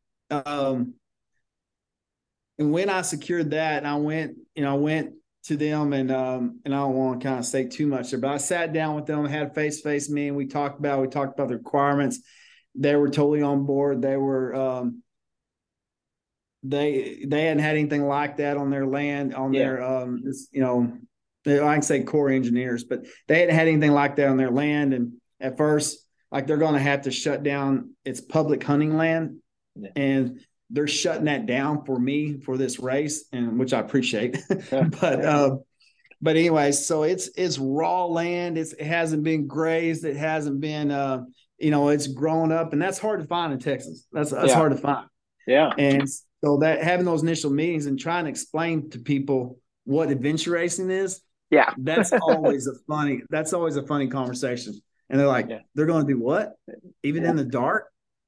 when I secured that, and I went to them, and I don't want to kind of say too much there, but I sat down with them, had a face-to-face meeting. We talked about the requirements. They were totally on board. They were they hadn't had anything like that on their land, on their I can say Corps engineers, but they hadn't had anything like that on their land. And at first, like, they're going to have to shut down its public hunting land, and they're shutting that down for me for this race, and which I appreciate. But anyways, so it's raw land. It hasn't been grazed. It hasn't been it's grown up, and that's hard to find in Texas. That's hard to find. Yeah. And so that having those initial meetings and trying to explain to people what adventure racing is, that's always a funny conversation. And they're like, they're going to do what? Even in the dark?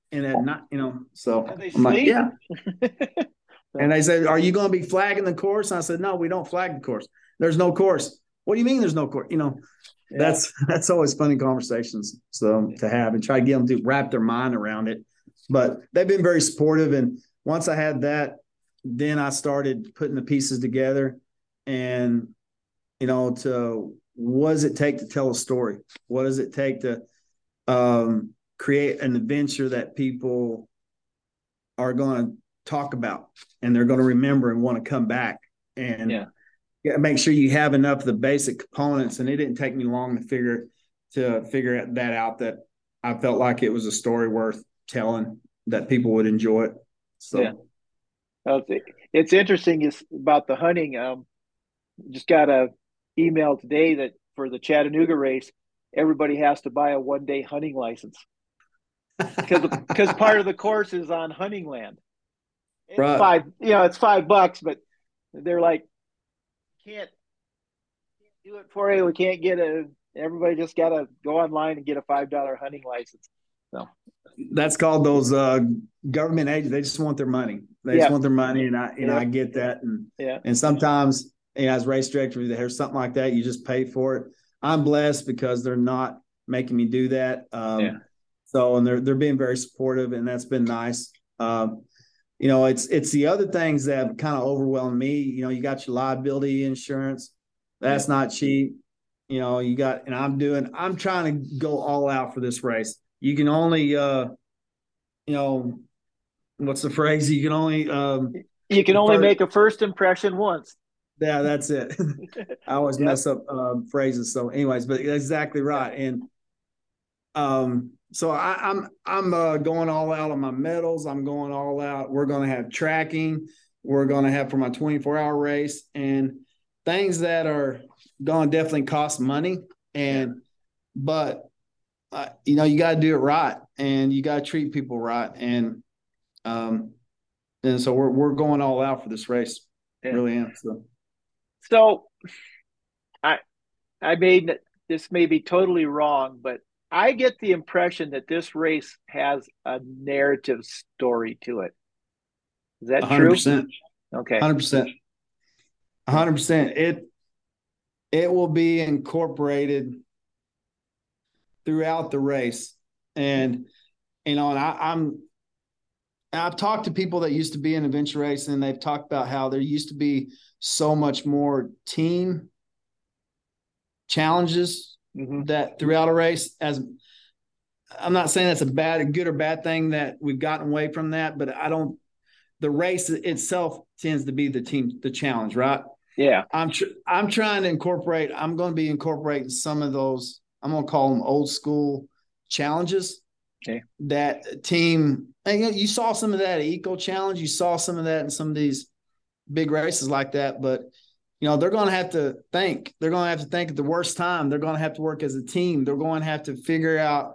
and at night, so They I'm like, sleep? yeah. And they said, are you going to be flagging the course? And I said, no, we don't flag the course. There's no course. What do you mean there's no course? That's always funny conversations to have and try to get them to wrap their mind around it. But they've been very supportive. And once I had that, then I started putting the pieces together and, to what does it take to tell a story? What does it take to create an adventure that people are going to talk about and they're going to remember and want to come back and make sure you have enough of the basic components. And it didn't take me long to figure that out, that I felt like it was a story worth telling, that people would enjoy it. So it's interesting about the hunting. Just got a email today that for the Chattanooga race, everybody has to buy a 1-day hunting license because part of the course is on hunting land. It's right. It's $5, but they're like, can't do it for you. We can't get everybody just got to go online and get a $5 hunting license. So that's called those government agents. They just want their money. They just want their money. And I get that. And sometimes as race director, there's something like that. You just pay for it. I'm blessed because they're not making me do that. So, and they're being very supportive, and that's been nice. It's the other things that kind of overwhelm me. You got your liability insurance. That's not cheap. I'm trying to go all out for this race. You can only, what's the phrase? You can only make a first impression once. Yeah, that's it. I always mess up phrases. So anyways, but exactly right. And, so I'm going all out on my medals. I'm going all out. We're going to have tracking. We're going to have for my 24-hour race and things that are going to definitely cost money. But you got to do it right, and you got to treat people right. And so we're going all out for this race. Really am. So I made this may be totally wrong, but I get the impression that this race has a narrative story to it. Is that 100%. True? Okay. 100%. 100%. It will be incorporated throughout the race. And, and I've talked to people that used to be in adventure racing, and they've talked about how there used to be so much more team challenges that throughout a race. As I'm not saying that's a good or bad thing that we've gotten away from that, but the race itself tends to be the challenge, right? Yeah. I'm trying to incorporate, I'm going to be incorporating some of those, I'm going to call them old school challenges. Okay. That team, and you saw some of that at Eco Challenge. You saw some of that in some of these big races like that, but they're going to have to think. They're going to have to think at the worst time. They're going to have to work as a team. They're going to have to figure out,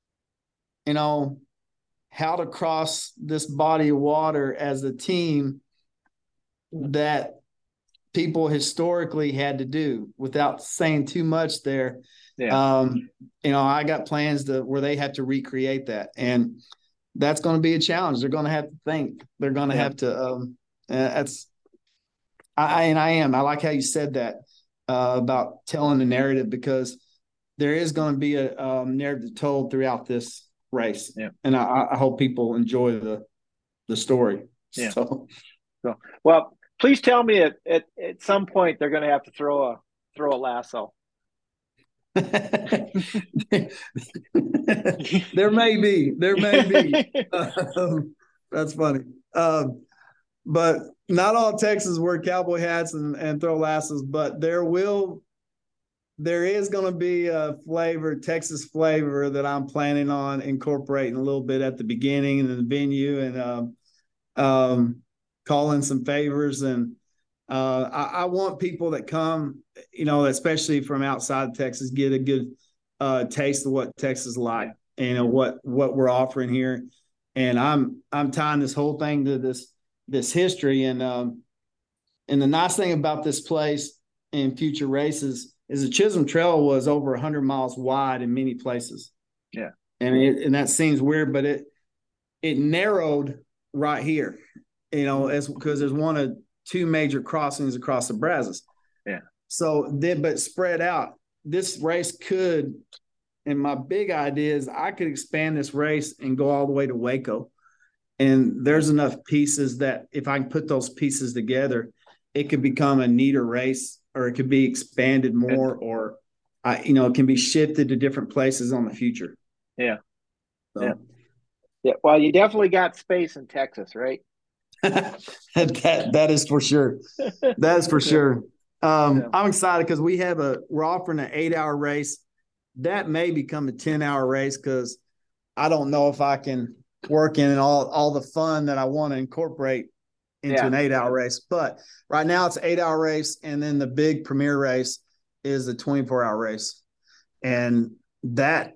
how to cross this body of water as a team that people historically had to do, without saying too much there. Yeah. I got plans where they have to recreate that. And that's going to be a challenge. They're going to have to think. They're going to have to, I like how you said that about telling the narrative, because there is going to be a narrative told throughout this race. Yeah. And I hope people enjoy the story. Yeah. So, well, please tell me at some point they're going to have to throw a lasso. There may be. That's funny. But not all Texans wear cowboy hats and throw lassos, but there is going to be a Texas flavor that I'm planning on incorporating a little bit at the beginning and in the venue, and calling some favors. And I want people that come, especially from outside Texas, get a good taste of what Texas is like, what we're offering here. And I'm tying this whole thing to this history. And the nice thing about this place in future races is the Chisholm Trail was over 100 miles wide in many places. Yeah. And that seems weird, but it narrowed right here, as because there's one of two major crossings across the Brazos. Yeah. So then, but spread out, this race could, and my big idea is I could expand this race and go all the way to Waco. And there's enough pieces that if I can put those pieces together, it could become a neater race, or it could be expanded more, or it can be shifted to different places on the future. Yeah. So. Yeah. Yeah. Well, you definitely got space in Texas, right? that is for sure. That is for sure. I'm excited because we're offering an 8-hour race. That may become a 10-hour race because I don't know if I can work in all the fun that I want to incorporate into an 8-hour race. But right now it's an 8-hour race, and then the big premier race is a 24-hour race. And that,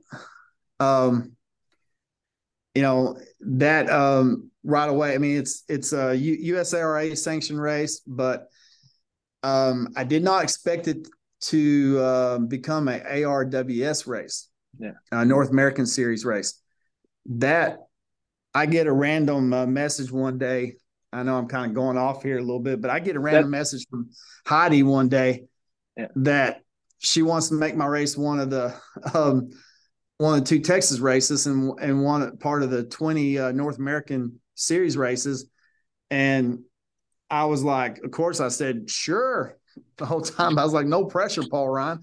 right away, I mean, it's a USARA sanctioned race, but I did not expect it to become an ARWS race, North American Series race. That I get a random message one day. I know I'm kind of going off here a little bit, but I get a random message from Heidi one day that she wants to make my race one of the 2 Texas races and one part of the 20 North American Series races. And I was like, of course, I said, sure. The whole time I was like, no pressure, Paul Ryan.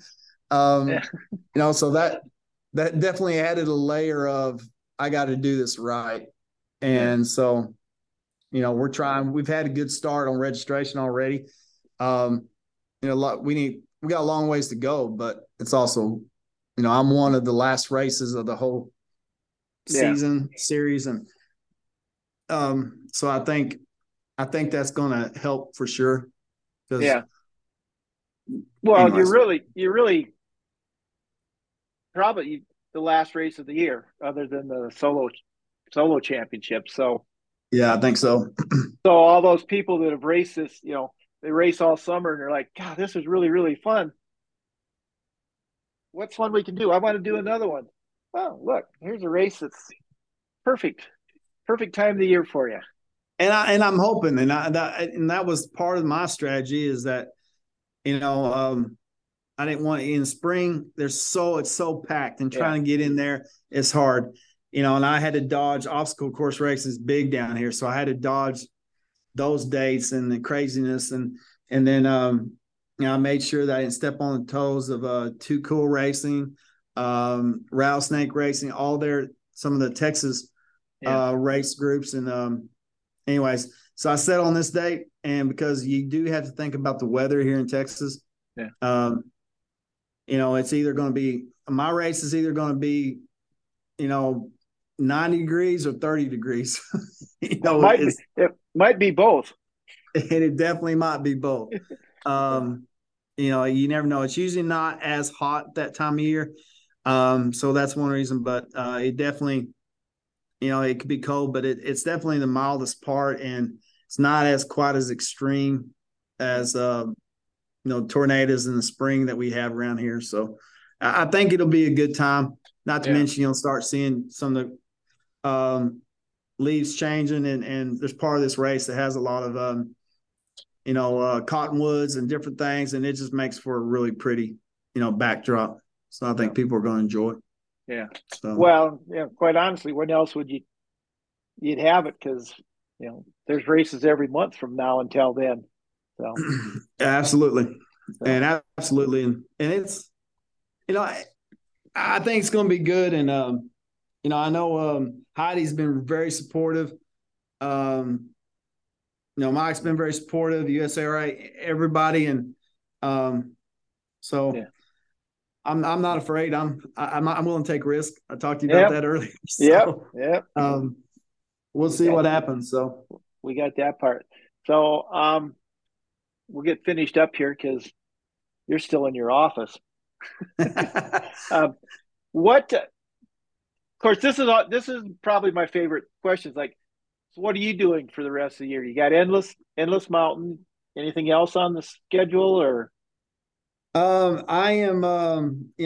So that definitely added a layer of, I got to do this right. And so, we're trying. We've had a good start on registration already. We got a long ways to go, but it's also, I'm one of the last races of the whole season series, and so I think that's going to help for sure. Yeah. Well, anyways. you're really probably the last race of the year, other than the solo championship. So. Yeah, I think so. So all those people that have raced this, they race all summer and they're like, God, this is really, really fun. What's one we can do? I want to do another one. Well, look, here's a race that's perfect time of the year for you. And I'm hoping, and that was part of my strategy, is that, I didn't want in spring. It's so packed, and trying to get in there is hard. And I had to dodge obstacle course races big down here. So I had to dodge those dates and the craziness. And then, I made sure that I didn't step on the toes of Too Cool Racing, Rattlesnake Racing, some of the Texas race groups. And anyways, so I set on this date, and because you do have to think about the weather here in Texas, it's either going to be, my race is either going to be, 90 degrees or 30 degrees. It might be both. And it definitely might be both. You never know. It's usually not as hot that time of year. So that's one reason, but it definitely, it could be cold, but it's definitely the mildest part, and it's not as quite as extreme as, tornadoes in the spring that we have around here. So I think it'll be a good time. Not to mention, you'll start seeing some of the leaves changing, and there's part of this race that has a lot of cottonwoods and different things, and it just makes for a really pretty backdrop. So I think people are going to enjoy it. So. Well, quite honestly, when else would you'd have it? Because there's races every month from now until then. So absolutely. And absolutely, and it's I think it's going to be good. And I know Heidi's been very supportive. Mike's been very supportive, USARA, everybody, and I'm not afraid. I'm willing to take risks. I talked to you about that earlier. So, we'll see what happens. So we got that part. So we'll get finished up here because you're still in your office. Of course, this is probably my favorite questions. Like, so what are you doing for the rest of the year? You got Endless Mountain. Anything else on the schedule, or? I am,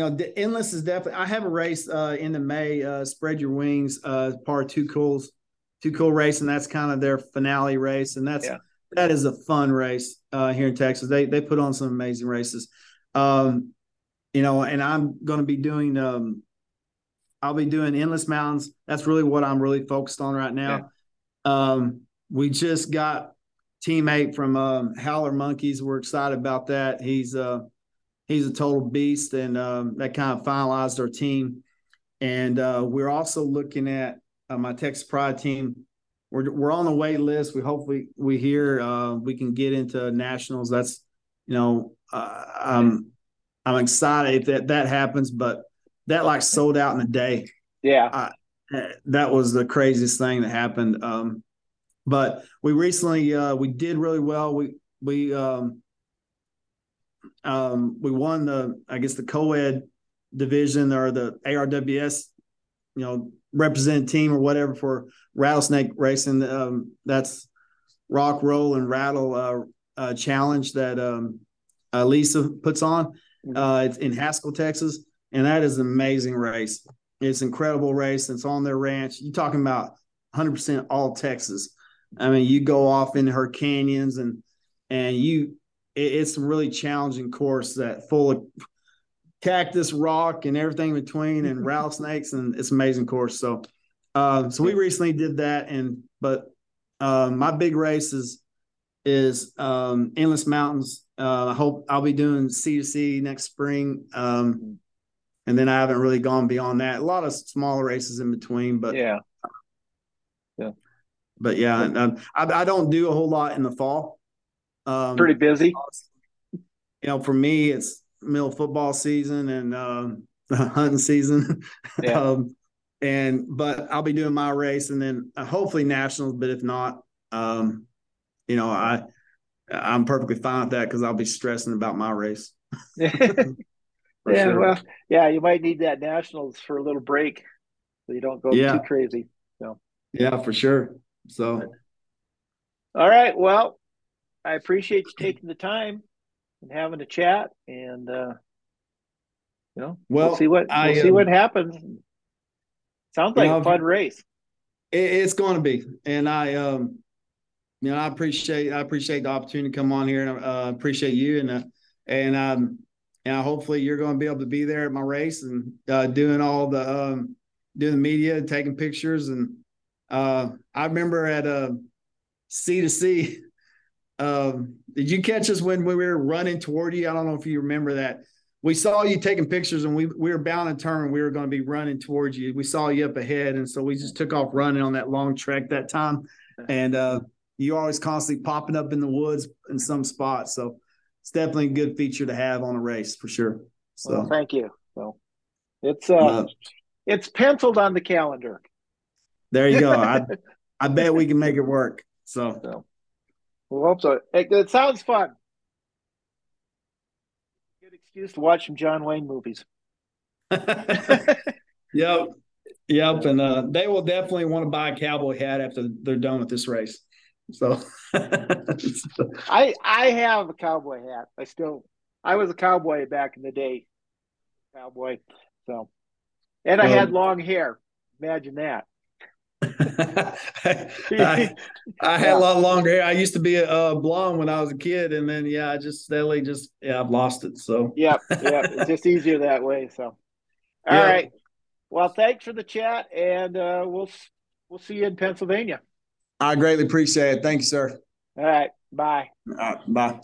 Endless is definitely. I have a race in the May. Spread Your Wings, part of Too Cool's Too Cool Racing. That's kind of their finale race, and that is a fun race here in Texas. They put on some amazing races. And I'm going to be doing. I'll be doing Endless Mountains. That's really what I'm really focused on right now. Yeah. We just got teammate from Howler Monkeys. We're excited about that. He's a total beast, and that kind of finalized our team. And we're also looking at my Texas Pride team. We're on the wait list. We hear we can get into nationals. That's I'm excited if that happens, but that sold out in a day. Yeah, that was the craziest thing that happened. But we recently we did really well. We won the co-ed division, or the ARWS, represent team or whatever for rattlesnake racing. That's Rock, Roll, and Rattle challenge that Lisa puts on. It's in Haskell, Texas, and that is an amazing race. It's an incredible race. It's on their ranch. You're talking about 100% all Texas. I mean, you go off into her canyons and it's a really challenging course that full of cactus, rock, and everything in between, and rattlesnakes, and it's an amazing course. So we recently did that, but my big race is Endless Mountains. I hope I'll be doing C2C next spring. And then I haven't really gone beyond that. A lot of smaller races in between, but yeah. But yeah, I don't do a whole lot in the fall. Pretty busy. For me, it's middle of football season and hunting season. Yeah. But I'll be doing my race, and then hopefully nationals. But if not, I'm perfectly fine with that because I'll be stressing about my race. Sure. Well, yeah, you might need that nationals for a little break so you don't go too crazy. So. Yeah, for sure. So, all right. Well, I appreciate you taking the time and having a chat, and we'll see what happens. Sounds like a fun race. It's going to be, and I appreciate the opportunity to come on here, and appreciate you, and hopefully you're going to be able to be there at my race and doing all the doing the media, taking pictures, and I remember at C2C. Did you catch us when we were running toward you? I don't know if you remember that. We saw you taking pictures, and we were bound to turn. We were going to be running towards you. We saw you up ahead, and so we just took off running on that long trek that time. And you always constantly popping up in the woods in some spots. So it's definitely a good feature to have on a race for sure. So well, thank you. So it's penciled on the calendar. There you go. I bet we can make it work. So. We'll hope so. It sounds fun. Good excuse to watch some John Wayne movies. Yep. And they will definitely want to buy a cowboy hat after they're done with this race. So I have a cowboy hat. I was a cowboy back in the day. Cowboy. So, and I had long hair. Imagine that. I had a lot longer hair. I used to be a blonde when I was a kid, and then I just steadily I've lost it. So yeah, it's just easier that way. So all right. Well, thanks for the chat, and we'll see you in Pennsylvania. I greatly appreciate it. Thank you, sir. All right. Bye. All right, bye.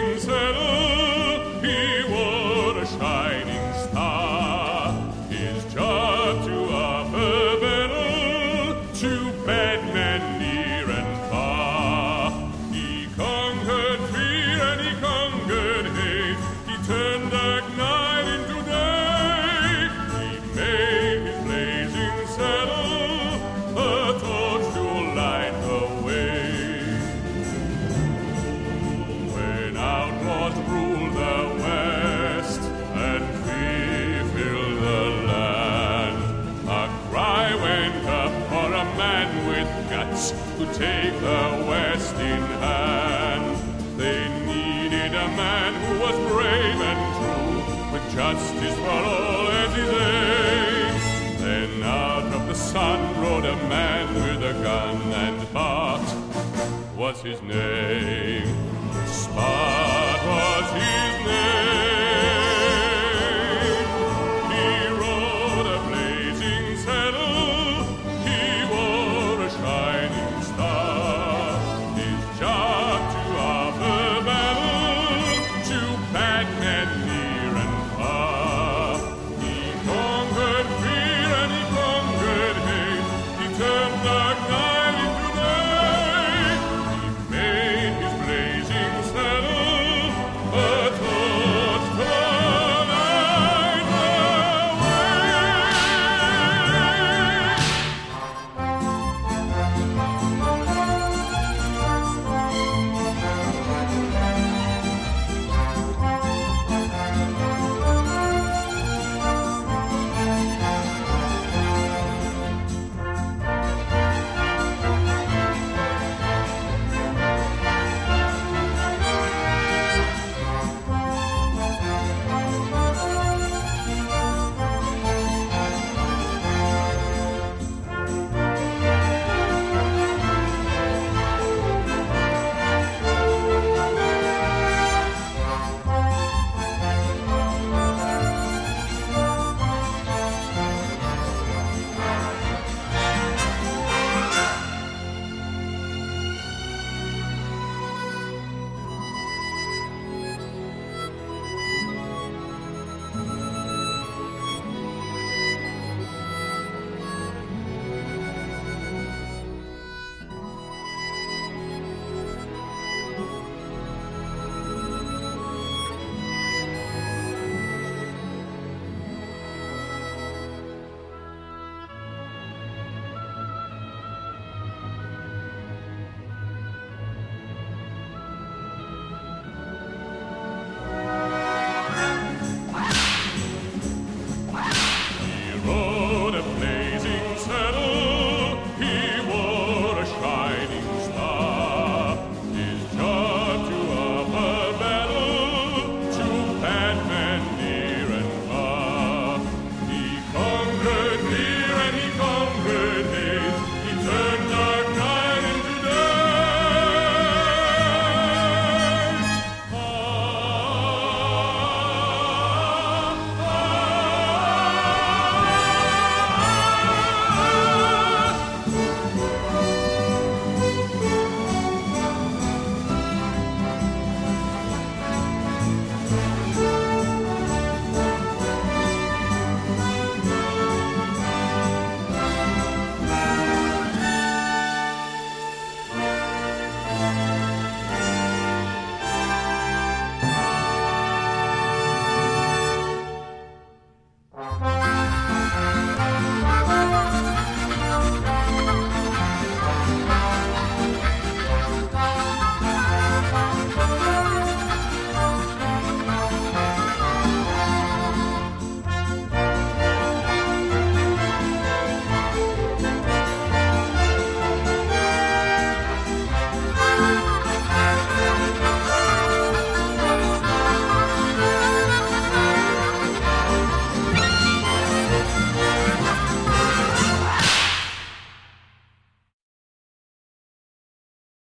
He wore a shining star. His with guts to take the West in hand. They needed a man who was brave and true, with justice for all as his aim. Then out of the sun rode a man with a gun, and Hart was his name. Spy